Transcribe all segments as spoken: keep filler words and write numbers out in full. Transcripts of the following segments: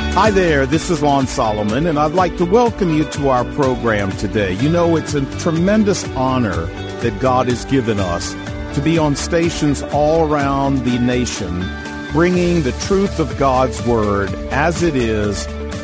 Hi there, this is Lon Solomon, and I'd like to welcome you to our program today. You know, it's a tremendous honor that God has given us to be on stations all around the nation, bringing the truth of God's Word as it is,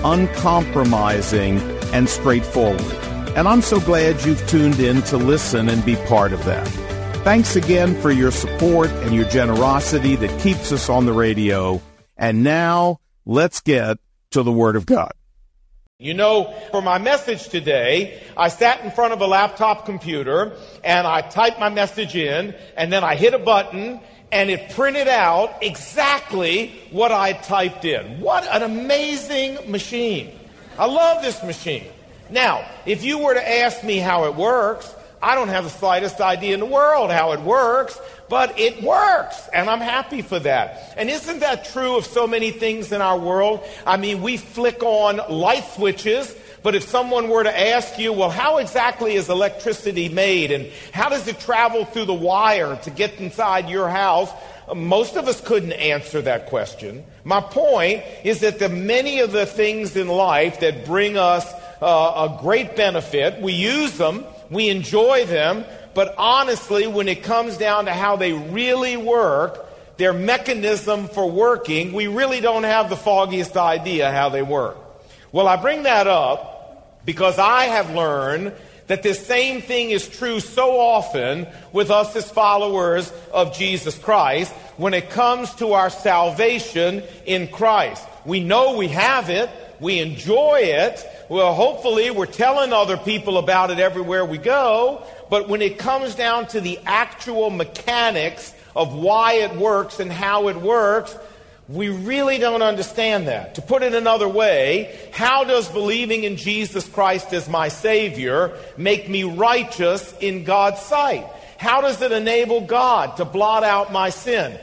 uncompromising and straightforward. And I'm so glad you've tuned in to listen and be part of that. Thanks again for your support and your generosity that keeps us on the radio. And now, let's get to the Word of God. You know, for my message today, I sat in front of a laptop computer and I typed my message in, and then I hit a button and it printed out exactly what I typed in. What an amazing machine. I love this machine. Now, if you were to ask me how it works, I don't have the slightest idea in the world how it works, but it works, and I'm happy for that. And isn't that true of so many things in our world? I mean, we flick on light switches, but if someone were to ask you, well, how exactly is electricity made, and how does it travel through the wire to get inside your house? Most of us couldn't answer that question. My point is that the many of the things in life that bring us uh, a great benefit, we use them, we enjoy them, but honestly, when it comes down to how they really work, their mechanism for working, we really don't have the foggiest idea how they work. Well, I bring that up because I have learned that this same thing is true so often with us as followers of Jesus Christ when it comes to our salvation in Christ. We know we have it. We enjoy it. Well, hopefully we're telling other people about it everywhere we go. But when it comes down to the actual mechanics of why it works and how it works, we really don't understand that. To put it another way, how does believing in Jesus Christ as my Savior make me righteous in God's sight? How does it enable God to blot out my sin?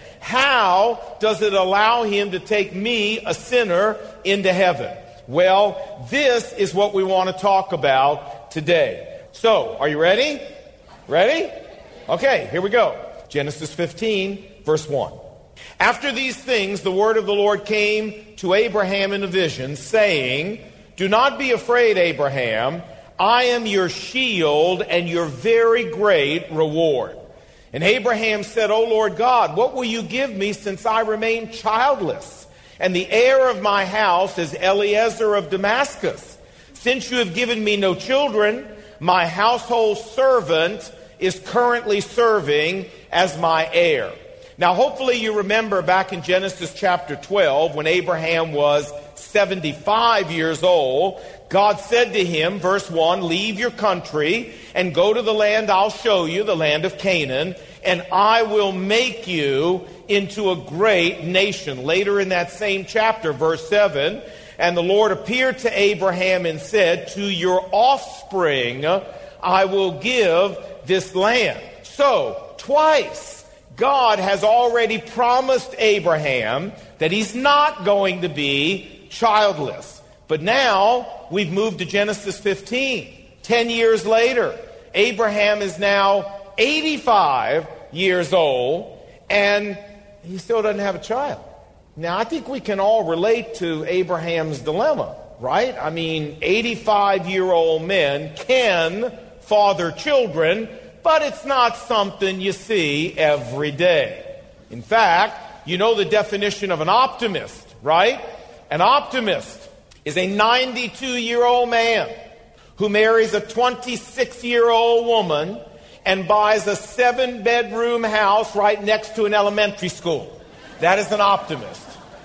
How does it allow Him to take me, a sinner, into heaven? Well, this is what we want to talk about today. So, are you ready? Ready? Okay, here we go. Genesis fifteen, verse one. After these things, the word of the Lord came to Abraham in a vision, saying, "Do not be afraid, Abraham. I am your shield and your very great reward." And Abraham said, "O Lord God, what will you give me since I remain childless? And the heir of my house is Eliezer of Damascus. Since you have given me no children, my household servant is currently serving as my heir." Now, hopefully you remember back in Genesis chapter twelve, when Abraham was seventy-five years old, God said to him, verse one, "Leave your country and go to the land I'll show you, the land of Canaan, and I will make you into a great nation." Later in that same chapter, verse seven, "And the Lord appeared to Abraham and said, to your offspring I will give this land." So, twice, God has already promised Abraham that he's not going to be childless. But now, we've moved to Genesis fifteen. Ten years later, Abraham is now eighty-five years old, and he still doesn't have a child. Now, I think we can all relate to Abraham's dilemma, right? I mean, eighty-five-year-old men can father children, but it's not something you see every day. In fact, you know the definition of an optimist, right? An optimist is a ninety-two-year-old man who marries a twenty-six-year-old woman and buys a seven-bedroom house right next to an elementary school. That is an optimist.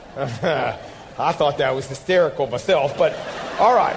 I thought that was hysterical myself, but all right.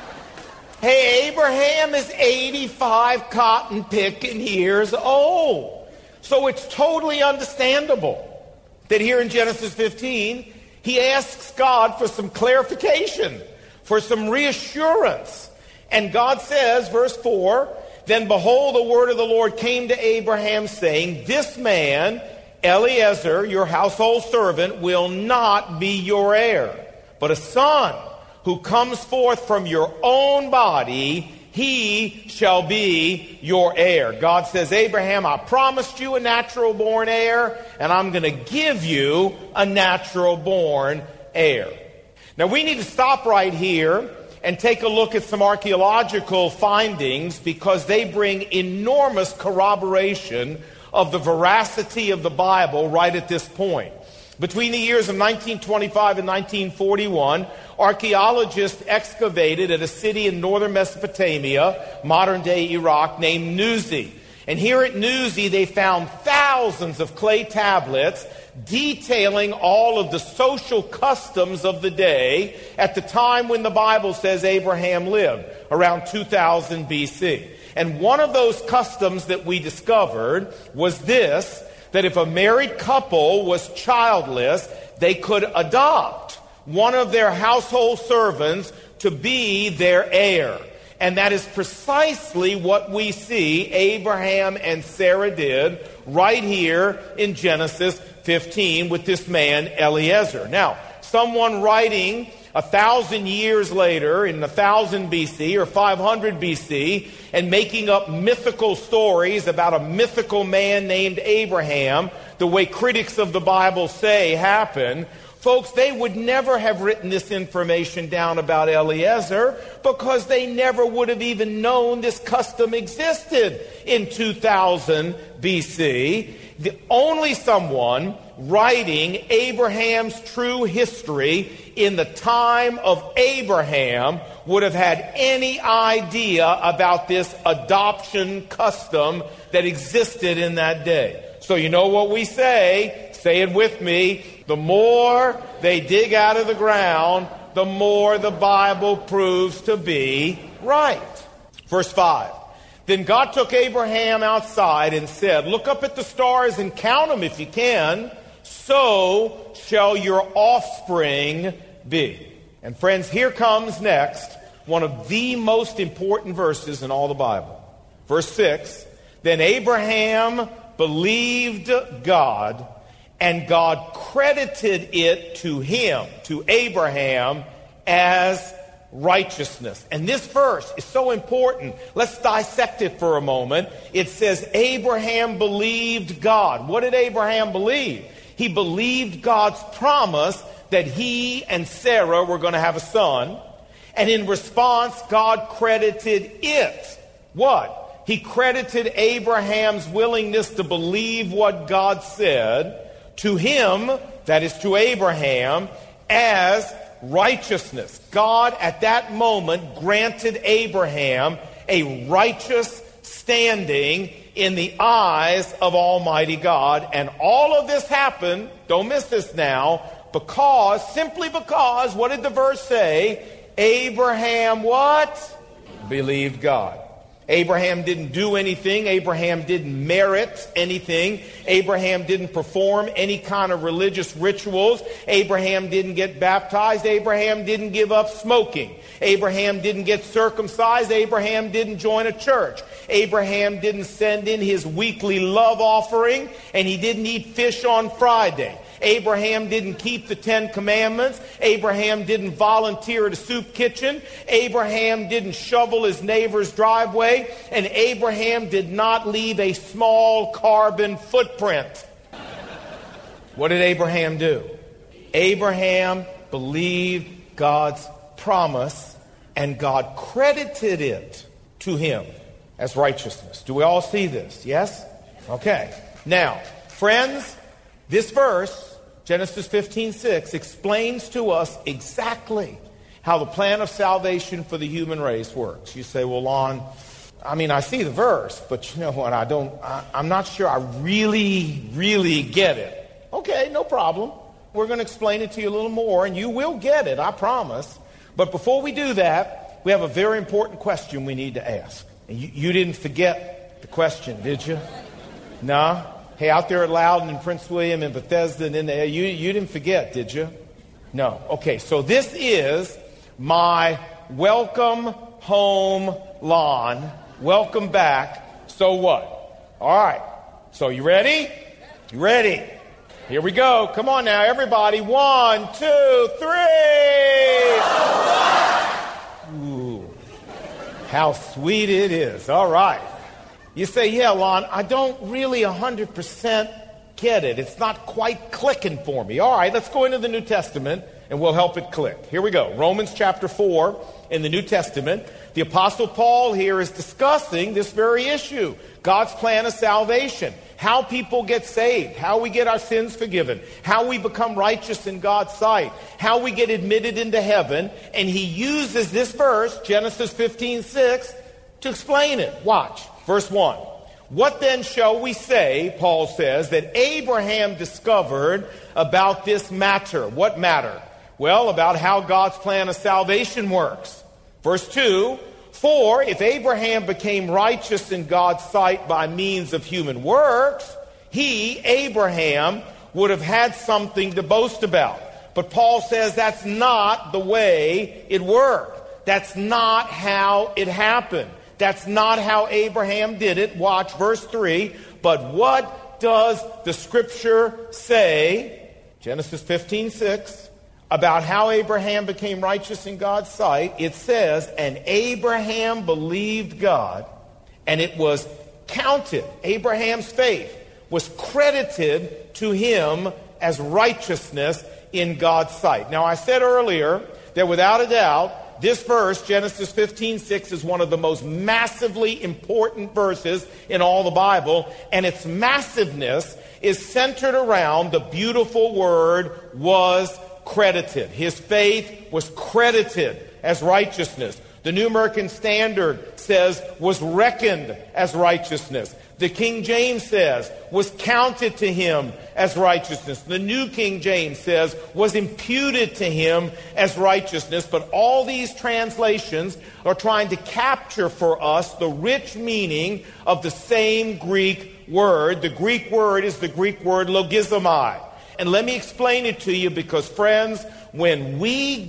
Hey, Abraham is eighty-five cotton-picking years old. So it's totally understandable that here in Genesis fifteen, he asks God for some clarification, for some reassurance. And God says, verse four, "Then behold, the word of the Lord came to Abraham, saying, This man, Eliezer, your household servant, will not be your heir, but a son who comes forth from your own body, he shall be your heir." God says, Abraham, I promised you a natural-born heir, and I'm going to give you a natural-born heir. Now we need to stop right here and take a look at some archaeological findings because they bring enormous corroboration of the veracity of the Bible right at this point. Between the years of nineteen twenty-five and nineteen forty-one, archaeologists excavated at a city in northern Mesopotamia, modern-day Iraq, named Nuzi. And here at Nuzi, they found thousands of clay tablets detailing all of the social customs of the day at the time when the Bible says Abraham lived, around two thousand B C. And one of those customs that we discovered was this, that if a married couple was childless, they could adopt one of their household servants to be their heir. And that is precisely what we see Abraham and Sarah did right here in Genesis fifteen with this man Eliezer. Now, someone writing a thousand years later in one thousand B C or five hundred B C and making up mythical stories about a mythical man named Abraham, the way critics of the Bible say happened, folks, they would never have written this information down about Eliezer because they never would have even known this custom existed in two thousand B C. The only someone writing Abraham's true history in the time of Abraham would have had any idea about this adoption custom that existed in that day. So you know what we say? Say it with me. The more they dig out of the ground, the more the Bible proves to be right. Verse five. Then God took Abraham outside and said, look up at the stars and count them if you can. So shall your offspring be. And friends, here comes next one of the most important verses in all the Bible. Verse six. Then Abraham believed God, and God credited it to him, to Abraham, as righteousness. And this verse is so important. Let's dissect it for a moment. It says Abraham believed God. What did Abraham believe? He believed God's promise that he and Sarah were going to have a son. And in response, God credited it. What? He credited Abraham's willingness to believe what God said to him, that is to Abraham, as righteousness. God at that moment granted Abraham a righteous standing in the eyes of Almighty God. And all of this happened, don't miss this now, because, simply because, what did the verse say? Abraham what? Believed God. Abraham didn't do anything. Abraham didn't merit anything. Abraham didn't perform any kind of religious rituals. Abraham didn't get baptized. Abraham didn't give up smoking. Abraham didn't get circumcised. Abraham didn't join a church. Abraham didn't send in his weekly love offering, and he didn't eat fish on Friday. Abraham didn't keep the Ten Commandments. Abraham didn't volunteer at a soup kitchen. Abraham didn't shovel his neighbor's driveway. And Abraham did not leave a small carbon footprint. What did Abraham do? Abraham believed God's promise, and God credited it to him as righteousness. Do we all see this? Yes? Okay. Now, friends, this verse, Genesis fifteen six, explains to us exactly how the plan of salvation for the human race works. You say, well, Lon, I mean, I see the verse, but you know what, I don't, I, I'm not sure I really, really get it. Okay, no problem. We're going to explain it to you a little more, and you will get it, I promise. But before we do that, we have a very important question we need to ask. And you, you didn't forget the question, did you? No? Hey, out there at Loudon and Prince William and Bethesda and in there, you, you didn't forget, did you? No. Okay, so this is my welcome home lawn. Welcome back. So what? All right. So you ready? You ready? Here we go. Come on now, everybody. One, two, three. Ooh, how sweet it is. All right. You say, yeah, Lon, I don't really one hundred percent get it. It's not quite clicking for me. All right, let's go into the New Testament and we'll help it click. Here we go. Romans chapter four in the New Testament. The Apostle Paul here is discussing this very issue. God's plan of salvation. How people get saved. How we get our sins forgiven. How we become righteous in God's sight. How we get admitted into heaven. And he uses this verse, Genesis fifteen six, to explain it. Watch. Verse one. What then shall we say, Paul says, that Abraham discovered about this matter? What matter? Well, about how God's plan of salvation works. Verse two, for if Abraham became righteous in God's sight by means of human works, he, Abraham, would have had something to boast about. But Paul says that's not the way it worked. That's not how it happened. That's not how Abraham did it. Watch verse three. But what does the scripture say, Genesis fifteen six, about how Abraham became righteous in God's sight? It says, and Abraham believed God, and it was counted, Abraham's faith was credited to him as righteousness in God's sight. Now, I said earlier that without a doubt, this verse, Genesis fifteen six, is one of the most massively important verses in all the Bible, and its massiveness is centered around the beautiful word was credited. His faith was credited as righteousness. The New American Standard says was reckoned as righteousness. The King James says was counted to him as righteousness. The New King James says was imputed to him as righteousness. But all these translations are trying to capture for us the rich meaning of the same Greek word. The Greek word is the Greek word logizomai. And let me explain it to you, because, friends, when we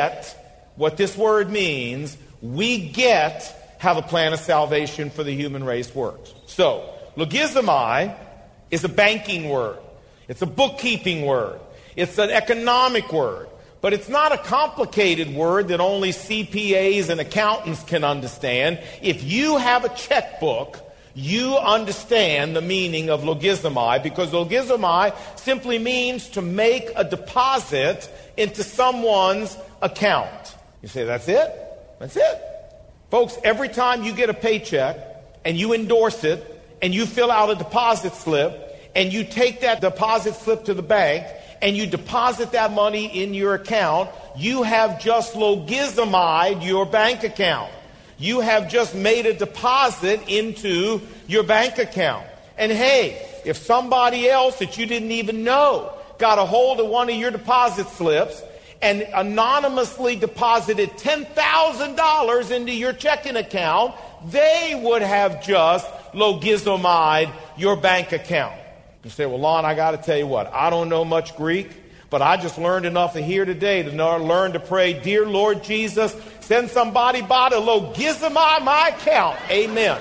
get what this word means, we get how the plan of salvation for the human race works. So, logizomai is a banking word. It's a bookkeeping word. It's an economic word. But it's not a complicated word that only C P As and accountants can understand. If you have a checkbook, you understand the meaning of logizomai, because logizomai simply means to make a deposit into someone's account. You say, that's it? That's it. Folks, every time you get a paycheck and you endorse it and you fill out a deposit slip and you take that deposit slip to the bank and you deposit that money in your account, you have just logizomied your bank account. You have just made a deposit into your bank account. And hey, if somebody else that you didn't even know got a hold of one of your deposit slips and anonymously deposited ten thousand dollars into your checking account, they would have just logizomied your bank account. You say, well, Lon, I got to tell you what, I don't know much Greek, but I just learned enough here today to know, learn to pray, dear Lord Jesus, send somebody by to logizomai my account. Amen.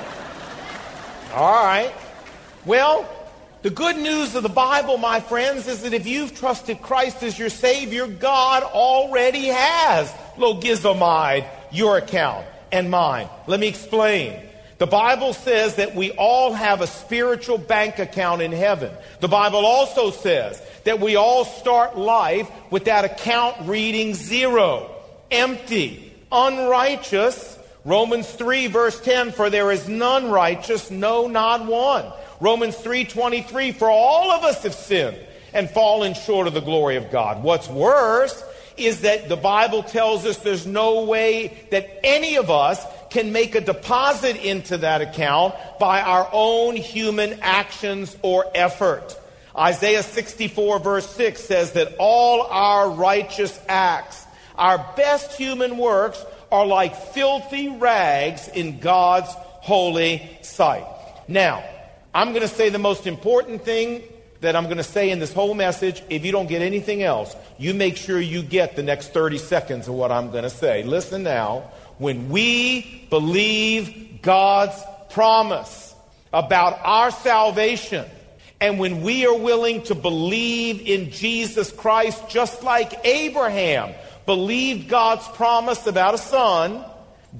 All right. Well, the good news of the Bible, my friends, is that if you've trusted Christ as your Savior, God already has logizomied your account and mine. Let me explain. The Bible says that we all have a spiritual bank account in heaven. The Bible also says that we all start life with that account reading zero, empty, unrighteous. Romans three verse ten, for there is none righteous, no, not one. Romans three twenty-three, for all of us have sinned and fallen short of the glory of God. What's worse is that the Bible tells us there's no way that any of us can make a deposit into that account by our own human actions or effort. Isaiah sixty-four verse six says that all our righteous acts, our best human works, are like filthy rags in God's holy sight. Now, I'm going to say the most important thing that I'm going to say in this whole message. If you don't get anything else, you make sure you get the next thirty seconds of what I'm going to say. Listen now. When we believe God's promise about our salvation, and when we are willing to believe in Jesus Christ, just like Abraham believed God's promise about a son,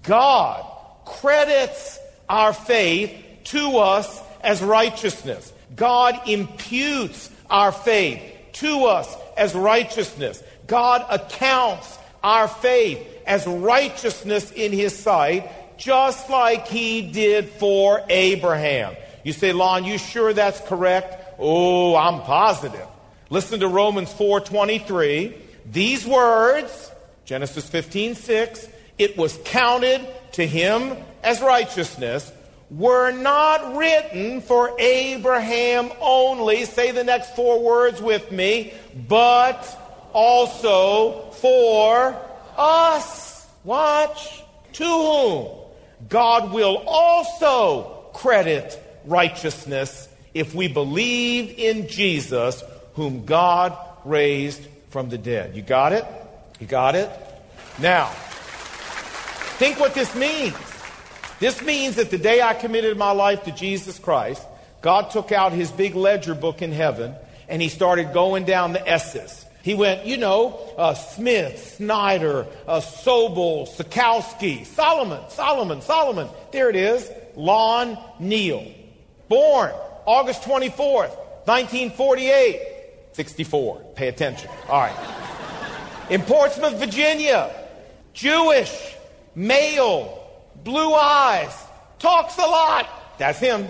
God credits our faith to us as righteousness. God imputes our faith to us as righteousness. God accounts our faith as righteousness in his sight, just like he did for Abraham. You say, Lon, you sure that's correct? Oh, I'm positive. Listen to Romans four twenty-three. These words, Genesis fifteen six, it was counted to him as righteousness, were not written for Abraham only. Say the next four words with me. But also for us. Watch. To whom God will also credit righteousness if we believe in Jesus, whom God raised from the dead. You got it? You got it? Now, think what this means. This means that the day I committed my life to Jesus Christ, God took out his big ledger book in heaven and he started going down the S's. He went, you know, uh, Smith, Snyder, uh, Sobel, Sikowski, Solomon, Solomon, Solomon. There it is. Lon Neal. Born August twenty-fourth, nineteen forty-eight. sixty-four. Pay attention. All right. In Portsmouth, Virginia. Jewish. Male. Blue eyes. Talks a lot. That's him.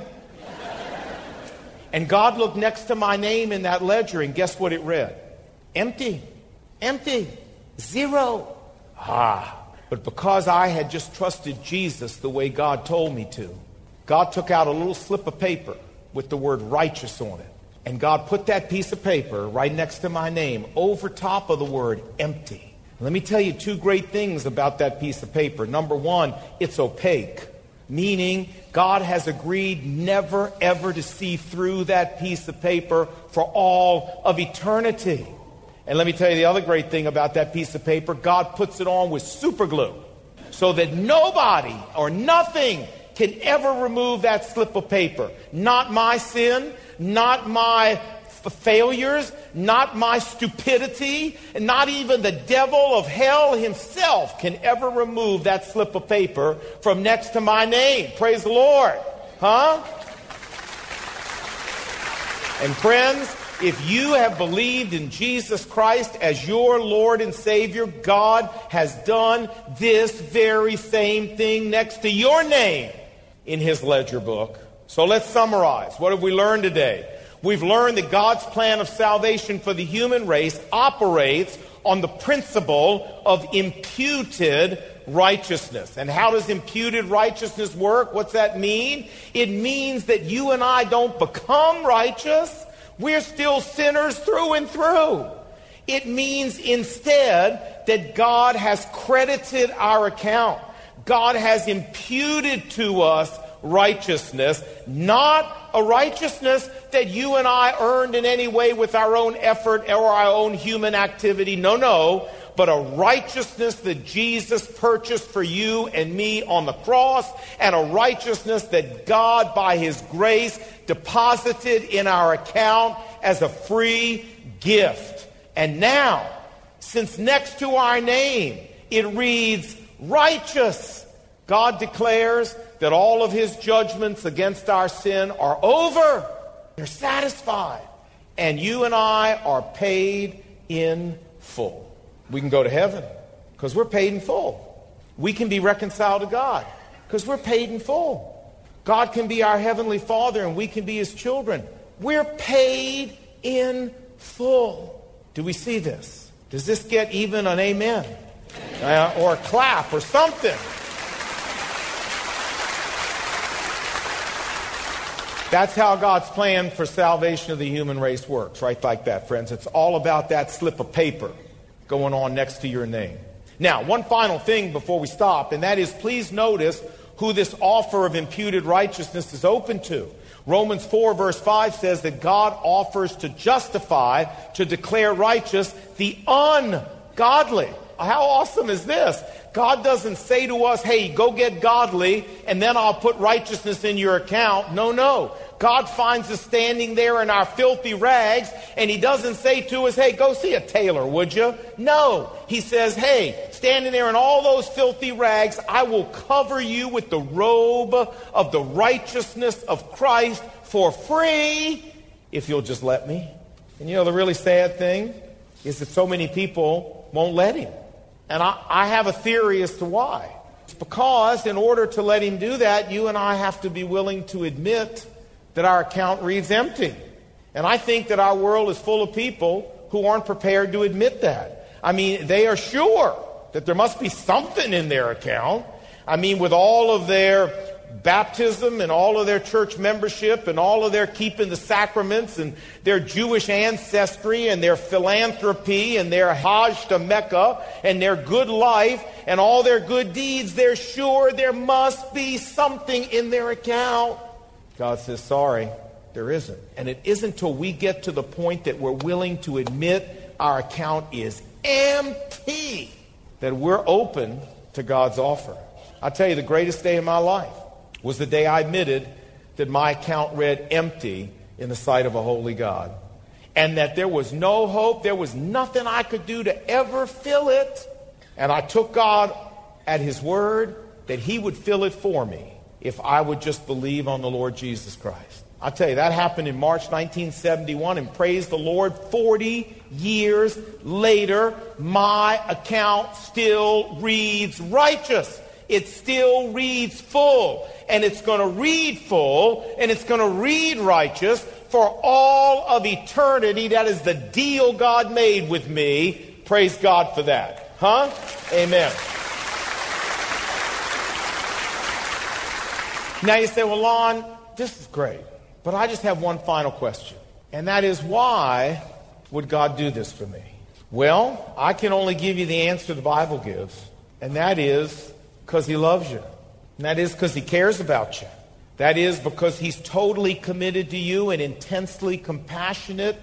And God looked next to my name in that ledger, and guess what it read? Empty. Empty. Zero. Ah. But because I had just trusted Jesus the way God told me to, God took out a little slip of paper with the word righteous on it. And God put that piece of paper right next to my name over top of the word empty. Let me tell you two great things about that piece of paper. Number one, it's opaque, meaning God has agreed never ever to see through that piece of paper for all of eternity. And let me tell you the other great thing about that piece of paper. God puts it on with super glue so that nobody or nothing can ever remove that slip of paper. Not my sin, not my f- failures, not my stupidity, and not even the devil of hell himself can ever remove that slip of paper from next to my name. Praise the Lord. Huh? And friends, if you have believed in Jesus Christ as your Lord and Savior, God has done this very same thing next to your name in his ledger book. So let's summarize. What have we learned today? We've learned that God's plan of salvation for the human race operates on the principle of imputed righteousness. And how does imputed righteousness work? What's that mean? It means that you and I don't become righteous. We're still sinners through and through. It means instead that God has credited our account. God has imputed to us righteousness, not a righteousness that you and I earned in any way with our own effort or our own human activity. No, no, but a righteousness that Jesus purchased for you and me on the cross, and a righteousness that God, by his grace, deposited in our account as a free gift. And now, since next to our name, it reads righteous, God declares that all of his judgments against our sin are over. They're satisfied. And you and I are paid in full. We can go to heaven because we're paid in full. We can be reconciled to God because we're paid in full. God can be our heavenly Father and we can be his children. We're paid in full. Do we see this? Does this get even an amen? Uh, or a clap or something? That's how God's plan for salvation of the human race works, right like that, friends. It's all about that slip of paper going on next to your name. Now, one final thing before we stop, and that is, please notice who this offer of imputed righteousness is open to. Romans four verse five says that God offers to justify, to declare righteous, the ungodly. How awesome is this? God doesn't say to us, hey, go get godly, and then I'll put righteousness in your account. No, no. God finds us standing there in our filthy rags, and he doesn't say to us, hey, go see a tailor, would you? No. He says, hey, standing there in all those filthy rags, I will cover you with the robe of the righteousness of Christ for free. if you'll just let me. And you know, the really sad thing is that so many people won't let him. And I, I have a theory as to why. It's because in order to let him do that, you and I have to be willing to admit that our account reads empty. And I think that our world is full of people who aren't prepared to admit that. I mean, they are sure that there must be something in their account. I mean, with all of their baptism and all of their church membership and all of their keeping the sacraments and their Jewish ancestry and their philanthropy and their Hajj to Mecca and their good life and all their good deeds, they're sure there must be something in their account. God says, sorry, there isn't. And it isn't till we get to the point that we're willing to admit our account is empty that we're open to God's offer. I'll tell you, the greatest day of my life was the day I admitted that my account read empty in the sight of a holy God. And that there was no hope, there was nothing I could do to ever fill it. And I took God at his word that he would fill it for me if I would just believe on the Lord Jesus Christ. I tell you, that happened in March nineteen seventy-one, and praise the Lord, forty years later, my account still reads righteous. It still reads full, and it's going to read full, and it's going to read righteous for all of eternity. That is the deal God made with me. Praise God for that. Huh? Amen. Now you say, well, Lon, this is great, but I just have one final question, and that is, why would God do this for me? Well, I can only give you the answer the Bible gives, and that is because he loves you. And that is because he cares about you. That is because he's totally committed to you and intensely compassionate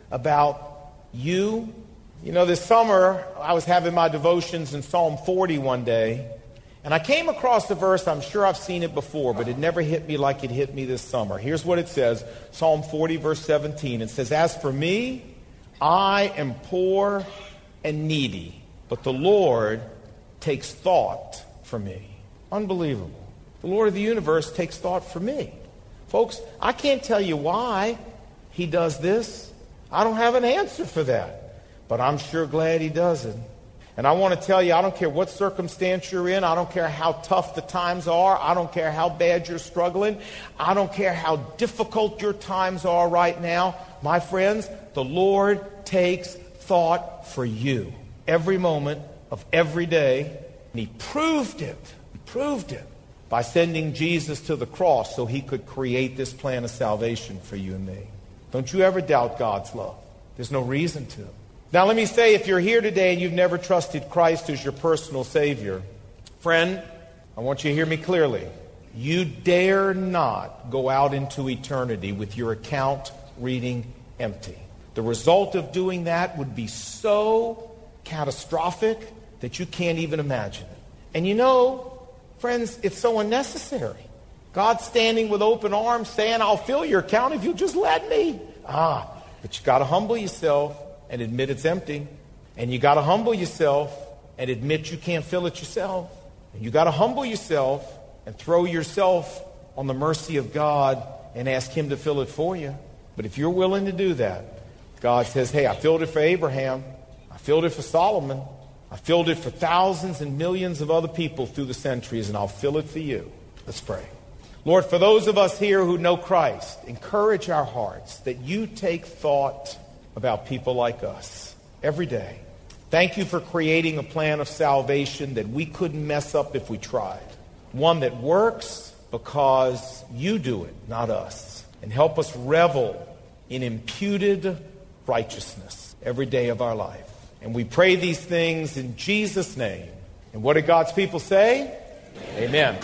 about you. You know, this summer, I was having my devotions in Psalm forty one day, and I came across the verse. I'm sure I've seen it before, but it never hit me like it hit me this summer. Here's what it says, Psalm forty, verse seventeen. It says, as for me, I am poor and needy, but the Lord takes thought for me. Unbelievable. The Lord of the universe takes thought for me. Folks, I can't tell you why he does this. I don't have an answer for that. But I'm sure glad he does it. And I want to tell you, I don't care what circumstance you're in. I don't care how tough the times are. I don't care how bad you're struggling. I don't care how difficult your times are right now. My friends, the Lord takes thought for you every moment of every day. And he proved it. He proved it by sending Jesus to the cross so he could create this plan of salvation for you and me. Don't you ever doubt God's love. There's no reason to. Now let me say, if you're here today and you've never trusted Christ as your personal Savior, friend, I want you to hear me clearly. You dare not go out into eternity with your account reading empty. The result of doing that would be so catastrophic that you can't even imagine it. And you know, friends, it's so unnecessary. God's standing with open arms saying, I'll fill your account if you just let me. Ah, but you got to humble yourself and admit it's empty. And you got to humble yourself and admit you can't fill it yourself. And you got to humble yourself and throw yourself on the mercy of God and ask him to fill it for you. But if you're willing to do that, God says, hey, I filled it for Abraham. I filled it for Solomon. I filled it for thousands and millions of other people through the centuries, and I'll fill it for you. Let's pray. Lord, for those of us here who know Christ, encourage our hearts that you take thought about people like us every day. Thank you for creating a plan of salvation that we couldn't mess up if we tried. One that works because you do it, not us. And help us revel in imputed righteousness every day of our life. And we pray these things in Jesus' name. And what did God's people say? Amen.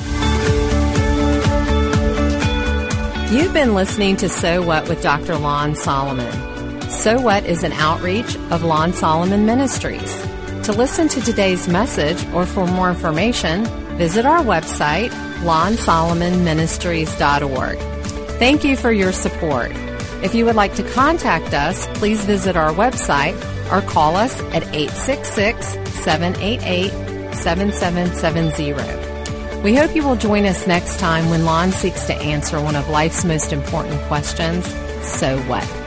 You've been listening to So What with Doctor Lon Solomon. So What is an outreach of Lon Solomon Ministries. To listen to today's message or for more information, visit our website, lon solomon ministries dot org. Thank you for your support. If you would like to contact us, please visit our website or call us at eight six six, seven eight eight, seven seven seven zero. We hope you will join us next time when Lon seeks to answer one of life's most important questions, so what?